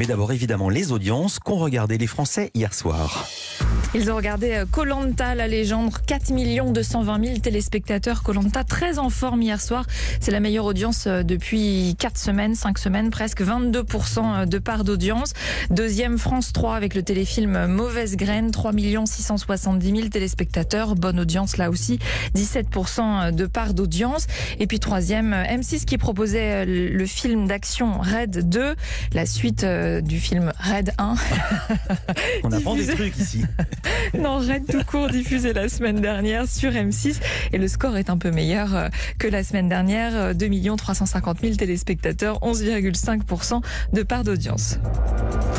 Mais d'abord, évidemment, les audiences qu'ont regardé les Français hier soir. Ils ont regardé Koh-Lanta, la légende, 4 220 000 téléspectateurs. Koh-Lanta, très en forme hier soir. C'est la meilleure audience depuis 5 semaines, presque 22% de part d'audience. Deuxième, France 3 avec le téléfilm Mauvaise Graine, 3 670 000 téléspectateurs. Bonne audience là aussi, 17% de part d'audience. Et puis troisième, M6 qui proposait le film d'action Raid 2, la suite du film Raid 1. On apprend des trucs ici. Non, Raid tout court, diffusé la semaine dernière sur M6. Et le score est un peu meilleur que la semaine dernière. 2 350 000 téléspectateurs, 11,5% de part d'audience.